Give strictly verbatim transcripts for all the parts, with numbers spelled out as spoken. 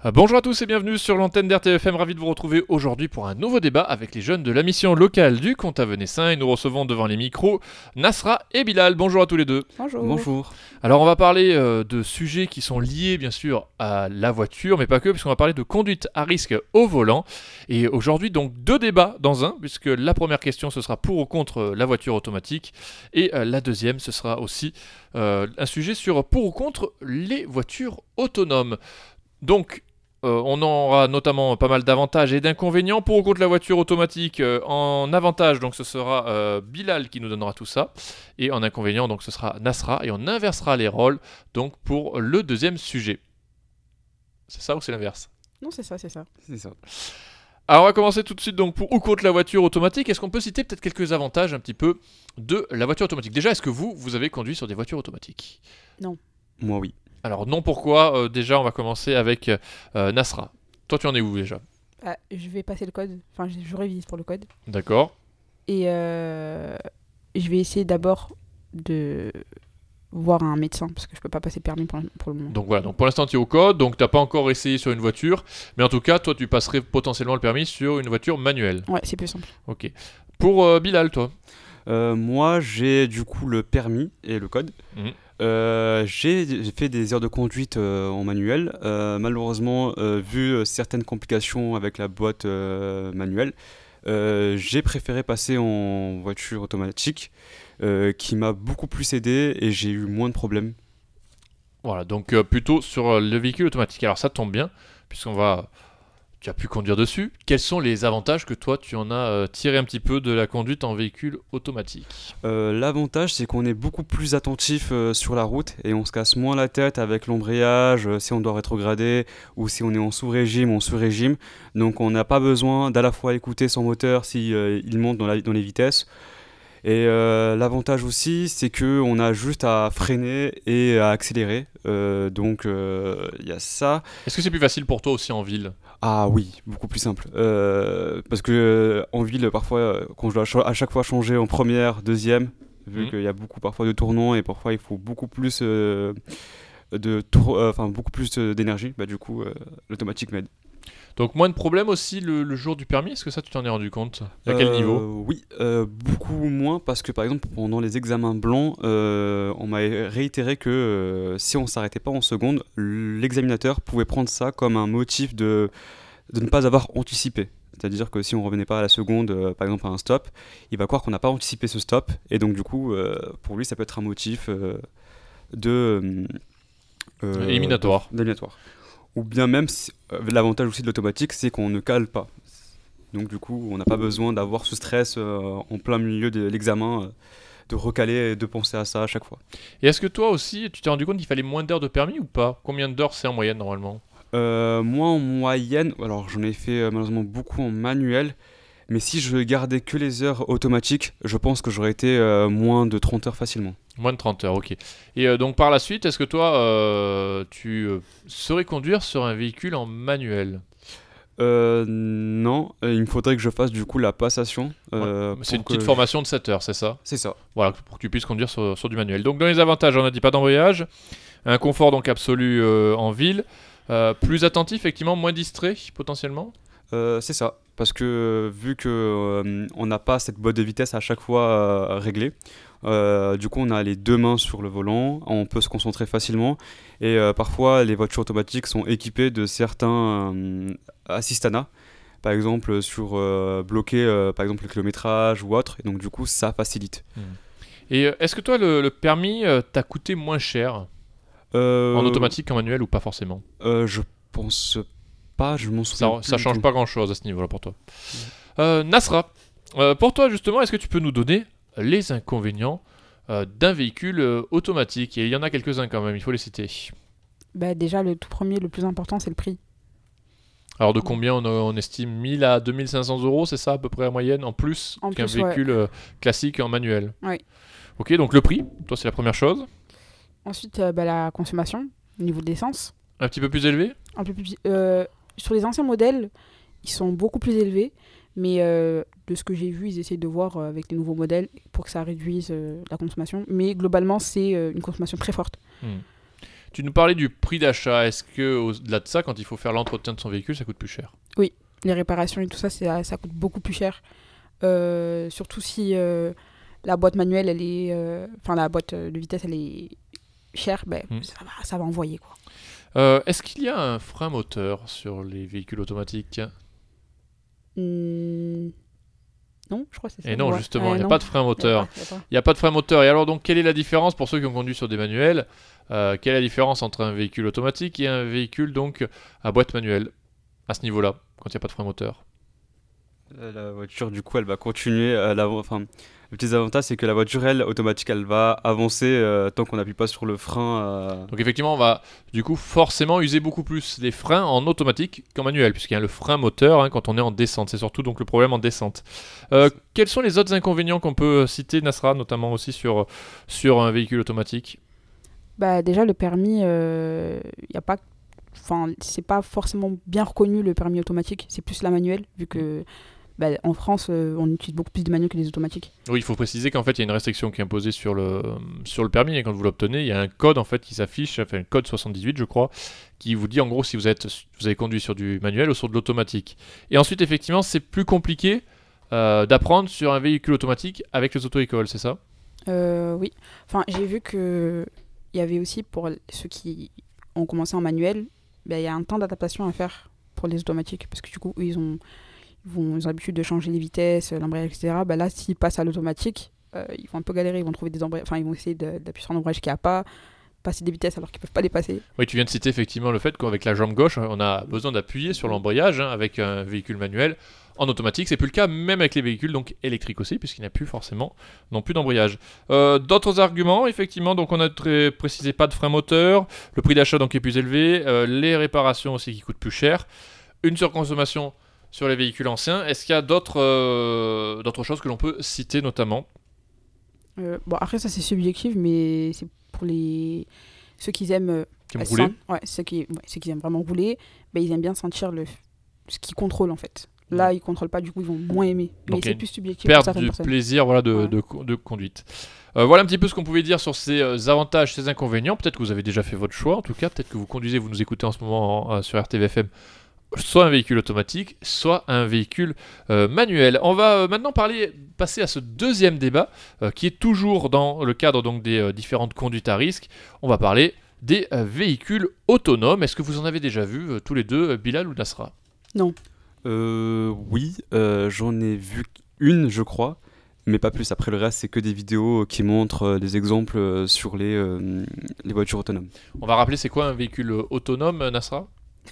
Euh, Bonjour à tous et bienvenue sur l'antenne d'R T F M, ravi de vous retrouver aujourd'hui pour un nouveau débat avec les jeunes de la mission locale du Comte Avenessin et nous recevons devant les micros Nasra et Bilal. Bonjour à tous les deux. Bonjour. Bonjour. Alors on va parler euh, de sujets qui sont liés bien sûr à la voiture, mais pas que, puisqu'on va parler de conduite à risque au volant. Et aujourd'hui donc deux débats dans un, puisque la première question ce sera pour ou contre la voiture automatique et euh, la deuxième ce sera aussi euh, un sujet sur pour ou contre les voitures autonomes. Donc Euh, on aura notamment pas mal d'avantages et d'inconvénients pour ou contre la voiture automatique. Euh, en avantage, donc ce sera euh, Bilal qui nous donnera tout ça. Et en inconvénient, donc ce sera Nasra. Et on inversera les rôles donc pour le deuxième sujet. C'est ça ou c'est l'inverse ? Non, c'est ça, c'est ça. C'est ça. Alors on va commencer tout de suite donc pour ou contre la voiture automatique. Est-ce qu'on peut citer peut-être quelques avantages un petit peu de la voiture automatique ? Déjà, est-ce que vous, vous avez conduit sur des voitures automatiques ? Moi, oui. Alors non, pourquoi euh, Déjà, on va commencer avec euh, Nasra. Toi, tu en es où déjà ? Ah, je vais passer le code. Enfin, je, je révise pour le code. D'accord. Et euh, je vais essayer d'abord de voir un médecin parce que je peux pas passer le permis pour, pour le moment. Donc voilà, donc pour l'instant tu es au code, donc t'as pas encore essayé sur une voiture, mais en tout cas toi tu passerais potentiellement le permis sur une voiture manuelle. Ouais, c'est plus simple. Ok. Pour euh, Bilal, toi. Euh, moi, j'ai du coup le permis et le code. Mhm. Euh, j'ai j'ai fait des heures de conduite euh, en manuel. Euh, malheureusement, euh, vu euh, certaines complications avec la boîte euh, manuelle, euh, j'ai préféré passer en voiture automatique, euh, qui m'a beaucoup plus aidé et j'ai eu moins de problèmes. Voilà, donc euh, plutôt sur euh, le véhicule automatique. Alors ça tombe bien, puisqu'on va... Tu as pu conduire dessus. Quels sont les avantages que toi tu en as euh, tiré un petit peu de la conduite en véhicule automatique ? Euh, l'avantage, c'est qu'on est beaucoup plus attentif euh, sur la route et on se casse moins la tête avec l'embrayage, euh, si on doit rétrograder ou si on est en sous-régime ou en sur-régime. Donc on n'a pas besoin d'à la fois écouter son moteur si euh, il monte dans, la- dans les vitesses. Et euh, l'avantage aussi, c'est qu'on a juste à freiner et à accélérer. Euh, donc euh, il y a ça. Est-ce que c'est plus facile pour toi aussi en ville ? Ah oui, beaucoup plus simple. Euh, parce que euh, en ville, parfois, euh, quand je dois cha- à chaque fois changer en première, deuxième, vu Mhm. qu'il y a beaucoup parfois de tournants et parfois il faut beaucoup plus euh, de tour- euh, enfin beaucoup plus euh, d'énergie, bah du coup euh, l'automatique m'aide. Donc moins de problèmes aussi le, le jour du permis, est-ce que ça tu t'en es rendu compte ? À quel Euh, niveau ? Oui, euh, beaucoup moins parce que par exemple pendant les examens blancs, euh, on m'a réitéré que euh, si on s'arrêtait pas en seconde, l'examinateur pouvait prendre ça comme un motif de, de ne pas avoir anticipé. C'est-à-dire que si on revenait pas à la seconde, euh, par exemple à un stop, il va croire qu'on n'a pas anticipé ce stop et donc du coup euh, pour lui ça peut être un motif euh, de euh, Éliminatoire. de- d'éliminatoire. Ou bien même si- euh, l'avantage aussi de l'automatique, c'est qu'on ne cale pas. Donc du coup, on n'a pas besoin d'avoir ce stress euh, en plein milieu de l'examen, euh, de recaler et de penser à ça à chaque fois. Et est-ce que toi aussi tu t'es rendu compte qu'il fallait moins d'heures de permis ou pas ? Combien d'heures c'est en moyenne normalement ? Euh, moi, en moyenne, alors j'en ai fait euh, malheureusement beaucoup en manuel, mais si je gardais que les heures automatiques, je pense que j'aurais été euh, moins de trente heures facilement. Moins de trente heures, ok. Et euh, donc par la suite, est-ce que toi, euh, tu euh, saurais conduire sur un véhicule en manuel ? Euh, non, euh, il me faudrait que je fasse du coup la passation. euh, C'est une pour que petite je- formation de sept heures, c'est ça ? C'est ça. Voilà, pour que tu puisses conduire sur, sur du manuel. Donc dans les avantages, on a dit pas d'embrayage, un confort donc absolu euh, en ville, euh, plus attentif, effectivement, moins distrait potentiellement. Euh, c'est ça, parce que euh, vu que euh, on n'a pas cette boîte de vitesse à chaque fois euh, réglée, euh, du coup on a les deux mains sur le volant, on peut se concentrer facilement et euh, parfois les voitures automatiques sont équipées de certains euh, assistanats, par exemple sur euh, bloquer euh, par exemple le kilométrage ou autre, et donc du coup ça facilite. Et euh, est-ce que toi, le, le permis euh, t'a coûté moins cher Euh, en automatique qu'en manuel ou pas forcément ? euh, Je pense pas, je m'en souviens Ça, plus ça du change tout. pas grand-chose à ce niveau-là pour toi. Euh, Nasra, euh, pour toi justement, est-ce que tu peux nous donner les inconvénients euh, d'un véhicule euh, automatique ? Et il y en a quelques-uns quand même, il faut les citer. Bah, déjà, le tout premier, le plus important, c'est le prix. Alors de combien on, on estime mille à deux mille cinq cents euros, c'est ça à peu près en moyenne, en plus En qu'un plus, ouais. véhicule euh, classique en manuel. Oui. Ok, donc le prix, toi c'est la première chose. Ensuite, euh, bah, la consommation, au niveau de l'essence. Un petit peu plus élevé ? Un peu plus, euh, sur les anciens modèles, ils sont beaucoup plus élevés. Mais euh, de ce que j'ai vu, ils essayent de voir euh, avec les nouveaux modèles pour que ça réduise euh, la consommation. Mais globalement, c'est euh, une consommation très forte. Hmm. Tu nous parlais du prix d'achat. Est-ce que au-delà de ça, quand il faut faire l'entretien de son véhicule, ça coûte plus cher? Les réparations et tout ça, c'est- ça coûte beaucoup plus cher. Euh, surtout si euh, la boîte manuelle, elle est, euh, enfin la boîte de vitesse, elle est chère, ben, Mm. ça, va, ça va envoyer quoi. Euh, est-ce qu'il y a un frein moteur sur les véhicules automatiques? Hmm, Non, je crois que c'est ça. Et non, Ouais. justement, il Ouais, n'y a non. pas de frein Y a moteur. pas- y a pas. Il n'y a pas de frein moteur. Et alors, donc, quelle est la différence pour ceux qui ont conduit sur des manuels? Euh, quelle est la différence entre un véhicule automatique et un véhicule donc à boîte manuelle à ce niveau-là, quand il n'y a pas de frein moteur? Euh, La voiture, du coup, elle va continuer à l'avant. Enfin, le petit avantage, c'est que la voiture, elle, automatique, elle va avancer euh, tant qu'on n'appuie pas sur le frein. euh. Donc, effectivement, on va du coup forcément user beaucoup plus les freins en automatique qu'en manuel, puisqu'il y a le frein moteur hein, quand on est en descente. C'est surtout donc le problème en descente. Euh, quels sont les autres inconvénients qu'on peut citer, Nasra, notamment aussi sur, sur un véhicule automatique? Bah, déjà, le permis, euh, y a pas, enfin, c'est pas forcément bien reconnu le permis automatique, c'est plus la manuelle, vu que bah, en France, euh, on utilise beaucoup plus de manuels que des automatiques. Oui, il faut préciser qu'en fait, il y a une restriction qui est imposée sur le, sur le permis. Et quand vous l'obtenez, il y a un code en fait qui s'affiche, enfin, un code soixante-dix-huit, je crois, qui vous dit en gros si vous, êtes, vous avez conduit sur du manuel ou sur de l'automatique. Et ensuite, effectivement, c'est plus compliqué euh, d'apprendre sur un véhicule automatique avec les auto-écoles, c'est ça? Euh, oui, enfin, j'ai vu que il y avait aussi pour ceux qui ont commencé en manuel, bah, il y a un temps d'adaptation à faire pour les automatiques, parce que du coup, eux, ils ont, ils vont, ils ont l'habitude de changer les vitesses, l'embrayage, et cetera. Bah, là, s'ils passent à l'automatique, euh, ils vont un peu galérer, ils vont trouver des embrayages, enfin, ils vont essayer de- d'appuyer sur un embrayage qu'il n'y a pas, passer des vitesses alors qu'ils peuvent pas les passer. Oui, tu viens de citer effectivement le fait qu'avec la jambe gauche, on a besoin d'appuyer sur l'embrayage hein, avec un véhicule manuel. En automatique, c'est plus le cas, même avec les véhicules donc électriques aussi, puisqu'il n'y a plus forcément non plus d'embrayage. Euh, D'autres arguments, effectivement, donc on a très précisé pas de frein moteur, le prix d'achat donc est plus élevé, euh, les réparations aussi qui coûtent plus cher, une surconsommation sur les véhicules anciens. Est-ce qu'il y a d'autres euh, d'autres choses que l'on peut citer notamment? Euh, bon, après, ça, c'est subjectif, mais c'est pour les... ceux qui aiment... euh, Qui me bah, roulait sen- ouais, ceux qui, ouais, ceux qui aiment vraiment rouler, bah, ils aiment bien sentir le... ce qu'ils contrôlent, en fait. Là, ils contrôlent pas, du coup, ils vont moins aimer. Donc, Mais il y a c'est une plus subjectif pour Perdre certaines du personnes. plaisir voilà, de, Ouais. de, de conduite. Euh, voilà un petit peu ce qu'on pouvait dire sur ces euh, avantages, ces inconvénients. Peut-être que vous avez déjà fait votre choix, en tout cas, peut-être que vous conduisez, vous nous écoutez en ce moment en- euh, sur R T V F M, soit un véhicule automatique, soit un véhicule euh, manuel. On va euh, maintenant parler, passer à ce deuxième débat, euh, qui est toujours dans le cadre donc, des euh, différentes conduites à risque. On va parler des euh, véhicules autonomes. Est-ce que vous en avez déjà vu, euh, tous les deux, euh, Bilal ou Nasra? Euh, oui, euh, j'en ai vu une, je crois, mais pas plus. Après, le reste, c'est que des vidéos qui montrent euh, des exemples euh, sur les, euh, les voitures autonomes. On va rappeler c'est quoi un véhicule euh, autonome, euh, Nasra?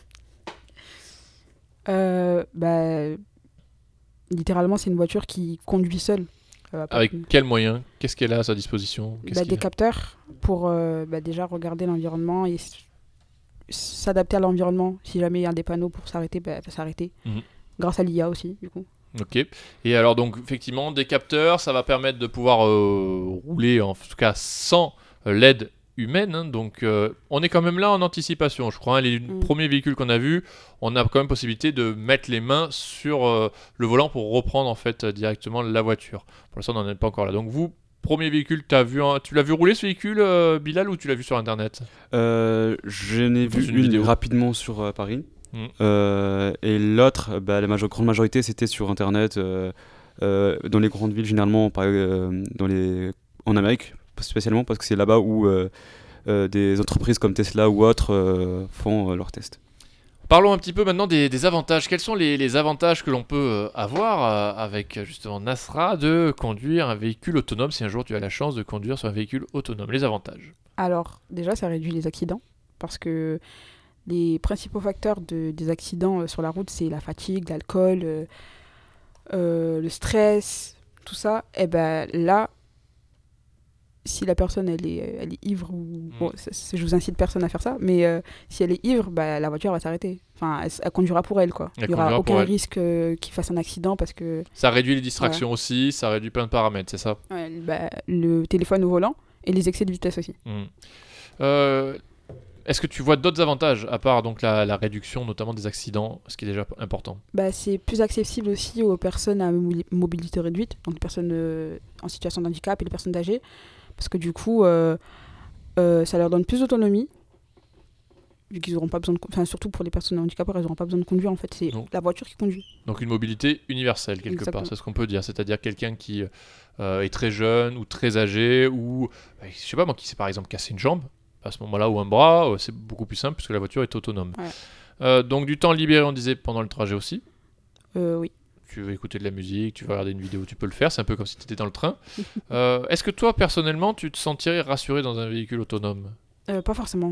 Euh, bah, littéralement, c'est une voiture qui conduit seule. Euh, à part- Avec quels moyens? Qu'est-ce qu'elle a à sa disposition? Qu'est-ce bah, qu'il des a capteurs pour euh, bah, déjà regarder l'environnement et s- s'adapter à l'environnement. Si jamais il y a des panneaux pour s'arrêter, bah, elle va s'arrêter. Mhm. Grâce à l'I A aussi, du coup. Ok. Et alors donc effectivement des capteurs, ça va permettre de pouvoir euh, rouler en tout cas sans euh, l'aide humaine. hein. donc euh, on est quand même là en anticipation, je crois. hein. les Mm. premiers véhicules qu'on a vus, on a quand même possibilité de mettre les mains sur euh, le volant pour reprendre en fait euh, directement la voiture. Pour l'instant on n'en est pas encore là. Donc vous, premier véhicule, t'as vu un- tu l'as vu rouler ce véhicule, euh, Bilal, ou tu l'as vu sur internet? Euh, je n'ai Dans vu une une, vidéo. rapidement sur euh, Paris. Mm. Euh, et l'autre, bah, la majo- grande majorité, c'était sur Internet, euh, euh, dans les grandes villes, généralement, par- euh, dans les... en Amérique, spécialement, parce que c'est là-bas où euh, euh, des entreprises comme Tesla ou autres euh, font euh, leurs tests. Parlons un petit peu maintenant des, des avantages. Quels sont les, les avantages que l'on peut euh, avoir euh, avec euh, justement Nasra de conduire un véhicule autonome si un jour tu as la chance de conduire sur un véhicule autonome? Les avantages. Alors, déjà, ça réduit les accidents. Parce que les principaux facteurs de, des accidents euh, sur la route, c'est la fatigue, l'alcool, euh, euh, le stress, tout ça. Et ben là, si la personne elle est, elle est ivre, ou bon, ça- ça- je vous incite personne à faire ça, mais euh, si elle est ivre, bah, la voiture va s'arrêter. Enfin, elle, s- elle conduira pour elle, quoi. Elle Il n'y aura conduira pour aucun elle. risque euh, qu'il fasse un accident parce que Ça réduit les distractions aussi, ça réduit plein de paramètres, c'est ça? ouais, bah, le téléphone au volant et les excès de vitesse aussi. Mm. Euh, Est-ce que tu vois d'autres avantages, à part donc la, la réduction notamment des accidents, ce qui est déjà important? Bah, c'est plus accessible aussi aux personnes à mo- mobilité réduite, donc les personnes euh, en situation de handicap et les personnes âgées, parce que du coup, euh, euh, ça leur donne plus d'autonomie vu qu'ils n'auront pas besoin de... Enfin, surtout pour les personnes handicapées, elles n'auront pas besoin de conduire, en fait, c'est Non. la voiture qui conduit. Donc une mobilité universelle quelque Exactement. part, c'est ce qu'on peut dire. C'est-à-dire quelqu'un qui euh, est très jeune ou très âgé ou euh, je sais pas moi qui s'est par exemple cassé une jambe à ce moment-là ou un bras, euh, c'est beaucoup plus simple puisque la voiture est autonome. Ouais. Euh, donc du temps libéré, on disait pendant le trajet aussi. Euh, oui. Tu veux écouter de la musique, tu veux regarder une vidéo, tu peux le faire. C'est un peu comme si tu étais dans le train. Euh, est-ce que toi personnellement, tu te sentirais rassuré dans un véhicule autonome? Euh, pas forcément.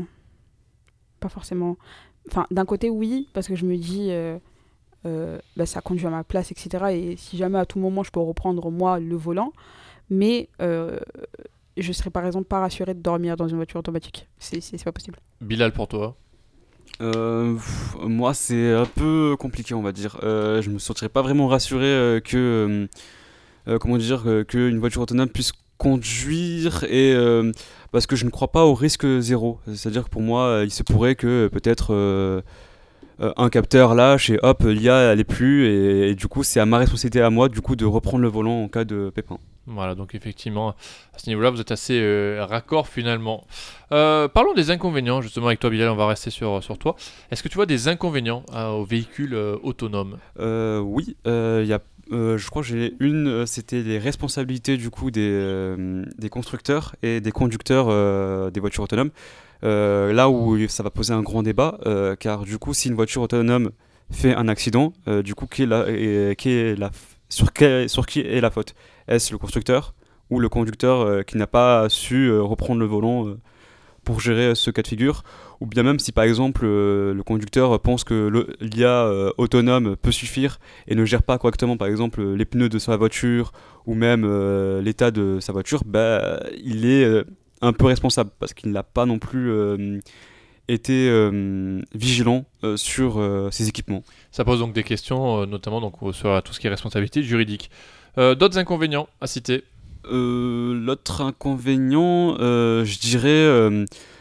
Pas forcément. Enfin, d'un côté, oui, parce que je me dis, euh, euh, bah, ça conduit à ma place, et cetera. Et si jamais à tout moment, je peux reprendre, moi, le volant. Mais euh, je serais, par exemple, pas rassurée de dormir dans une voiture automatique. C'est, c'est, c'est pas possible. Bilal, pour toi? Euh, pff, moi, c'est un peu compliqué, on va dire. Euh, je me sentirais pas vraiment rassuré euh, que, euh, euh, comment dire, euh, qu'une voiture autonome puisse conduire et euh, parce que je ne crois pas au risque zéro. C'est-à-dire que pour moi, euh, il se pourrait que euh, peut-être euh, euh, un capteur lâche et hop, l'I A elle est plus et, et du coup, c'est à ma responsabilité à moi du coup de reprendre le volant en cas de pépin. Voilà, donc effectivement, à ce niveau-là, vous êtes assez euh, raccord finalement. Euh, parlons des inconvénients, justement, avec toi, Bilal, on va rester sur, sur toi. Est-ce que tu vois des inconvénients euh, aux véhicules euh, autonomes? Euh, oui, euh, il y a, euh, je crois que j'ai une, euh, c'était les responsabilités du coup des, euh, des constructeurs et des conducteurs euh, des voitures autonomes. Euh, là où ça va poser un grand débat, euh, car du coup, si une voiture autonome fait un accident, euh, du coup, qui est la, et- qui est la, sur, quel- sur qui est la faute? Est-ce le constructeur ou le conducteur euh, qui n'a pas su euh, reprendre le volant euh, pour gérer ce cas de figure? Ou bien même si par exemple euh, le conducteur pense que le- l'I A euh, autonome peut suffire et ne gère pas correctement par exemple les pneus de sa voiture ou même euh, l'état de sa voiture, bah, il est euh, un peu responsable parce qu'il n'a pas non plus euh, été euh, vigilant euh, sur euh, ses équipements. Ça pose donc des questions, euh, notamment donc, sur tout ce qui est responsabilité juridique. Euh, d'autres inconvénients à citer? Euh, l'autre inconvénient, euh, je dirais, euh,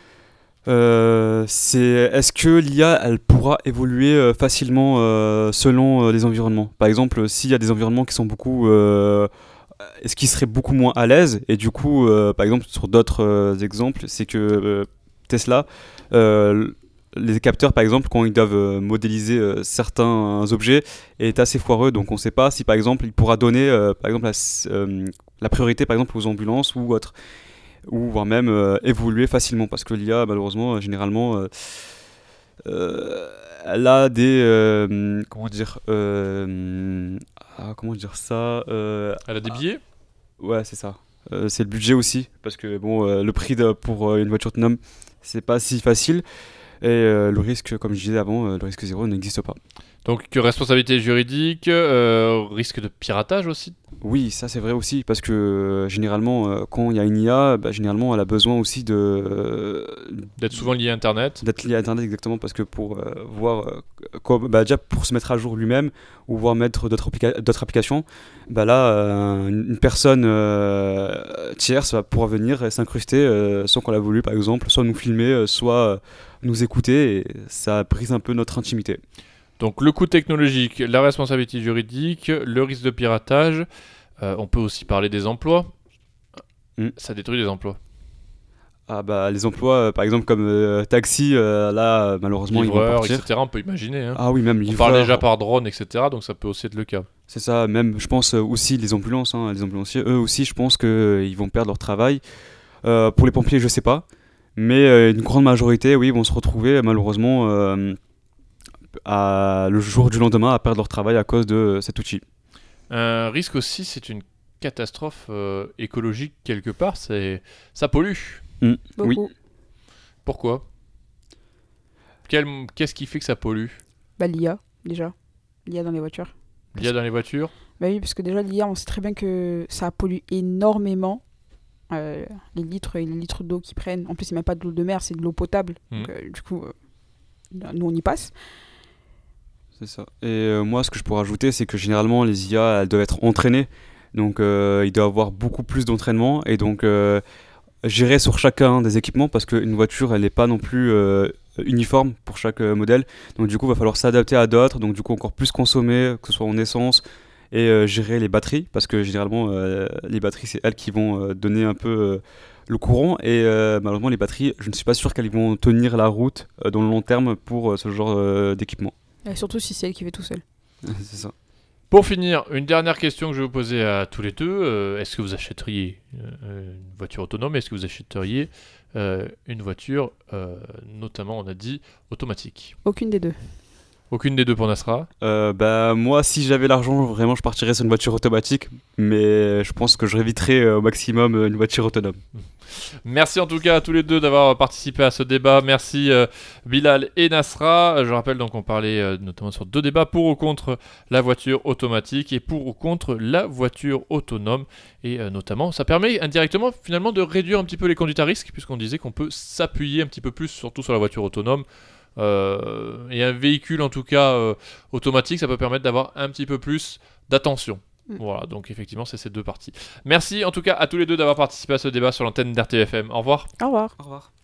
euh, c'est est-ce que l'I A elle pourra évoluer euh, facilement euh, selon euh, les environnements? Par exemple, s'il y a des environnements qui sont beaucoup, euh, est-ce qu'ils seraient beaucoup moins à l'aise? Et du coup, euh, par exemple, sur d'autres euh, exemples, c'est que euh, Tesla, euh, les capteurs, par exemple, quand ils doivent euh, modéliser euh, certains objets, est assez foireux. Donc, on ne sait pas si, par exemple, il pourra donner, euh, par exemple, la, s- euh, la priorité, par exemple, aux ambulances ou autres, ou voire même euh, évoluer facilement, parce que l'I A, malheureusement, euh, généralement, euh, euh, elle a des, euh, comment dire, euh, ah, comment dire ça, euh, Elle a des billets? ouais, c'est ça. Euh, c'est le budget aussi, parce que bon, euh, le prix de- pour euh, une voiture autonome, c'est pas si facile. Et euh, le risque, comme je disais avant, euh, le risque zéro n'existe pas. Donc que responsabilité juridique, euh, risque de piratage aussi. Oui, ça c'est vrai aussi, parce que euh, généralement, euh, quand il y a une I A, bah, généralement, elle a besoin aussi de euh, D'être souvent lié à Internet. d'être liée à Internet exactement, parce que pour euh, voir, euh, comme- bah, déjà pour se mettre à jour lui-même, ou voir mettre d'autres applica- d'autres applications, bah là, euh, une une personne euh, tierce va pouvoir venir et s'incruster euh, sans qu'on l'a voulu, par exemple, soit nous filmer, euh, soit euh, nous écouter, et ça brise un peu notre intimité. Donc le coût technologique, la responsabilité juridique, le risque de piratage. Euh, on peut aussi parler des emplois. Mm. Ça détruit des emplois. Ah bah les emplois, euh, par exemple comme euh, taxi, euh, là euh, malheureusement ils vont Livreurs, partir. et cetera. On peut imaginer. Hein. Ah oui, même On livreur. parle déjà par drone, et cetera. Donc ça peut aussi être le cas. C'est ça, même je pense euh, aussi les ambulances, hein, les ambulanciers, eux aussi je pense qu'ils vont perdre leur travail. Euh, pour les pompiers je sais pas, mais euh, une grande majorité oui vont se retrouver malheureusement euh, à, le jour du lendemain à perdre leur travail à cause de euh, cet outil. Un risque aussi, c'est une catastrophe euh, écologique quelque part. C'est ça pollue. Beaucoup. Oui. Pourquoi? Quel- Qu'est-ce qui fait que ça pollue? Bah, l'I A, déjà. L'I A dans les voitures. L'I a dans les voitures? Bah oui, parce que déjà, l'I A, on sait très bien que ça pollue énormément. Euh, les litres et les litres d'eau qu'ils prennent. En plus, c'est même pas de l'eau de mer, c'est de l'eau potable. Mhm. Donc, euh, du coup, euh, nous, on y passe. C'est ça. Et euh, moi, ce que je pourrais ajouter, c'est que généralement, les I A, elles doivent être entraînées. Donc, euh, il doit y avoir beaucoup plus d'entraînement. Et donc, euh, gérer sur chacun des équipements, parce qu'une voiture, elle n'est pas non plus euh, uniforme pour chaque euh, modèle. Donc, du coup, il va falloir s'adapter à d'autres. Donc, du coup, encore plus consommer, que ce soit en essence. Et euh, gérer les batteries, parce que généralement, euh, les batteries, c'est elles qui vont euh, donner un peu le courant et euh, malheureusement les batteries, je ne suis pas sûr qu'elles vont tenir la route euh, dans le long terme pour euh, ce genre euh, d'équipement. Et surtout si c'est elle qui fait tout seul. C'est ça. Pour finir, une dernière question que je vais vous poser à tous les deux. Euh, est-ce que vous achèteriez euh, une voiture autonome? Est-ce que vous achèteriez euh, une voiture, euh, notamment, on a dit, automatique? Aucune des deux. Aucune des deux pour Nasra. Euh, bah, moi, si j'avais l'argent, vraiment, je partirais sur une voiture automatique, mais je pense que je éviterais euh, au maximum euh, une voiture autonome. Merci en tout cas à tous les deux d'avoir participé à ce débat. Merci euh, Bilal et Nasra. Je rappelle donc qu'on parlait euh, notamment sur deux débats, pour ou contre la voiture automatique et pour ou contre la voiture autonome. Et euh, notamment, ça permet indirectement finalement de réduire un petit peu les conduites à risque, puisqu'on disait qu'on peut s'appuyer un petit peu plus, surtout sur la voiture autonome. Euh, et un véhicule en tout cas euh, automatique, ça peut permettre d'avoir un petit peu plus d'attention. Mm. Voilà, donc effectivement c'est ces deux parties. Merci en tout cas à tous les deux d'avoir participé à ce débat sur l'antenne d'R T F M. Au revoir. Au revoir. Au revoir.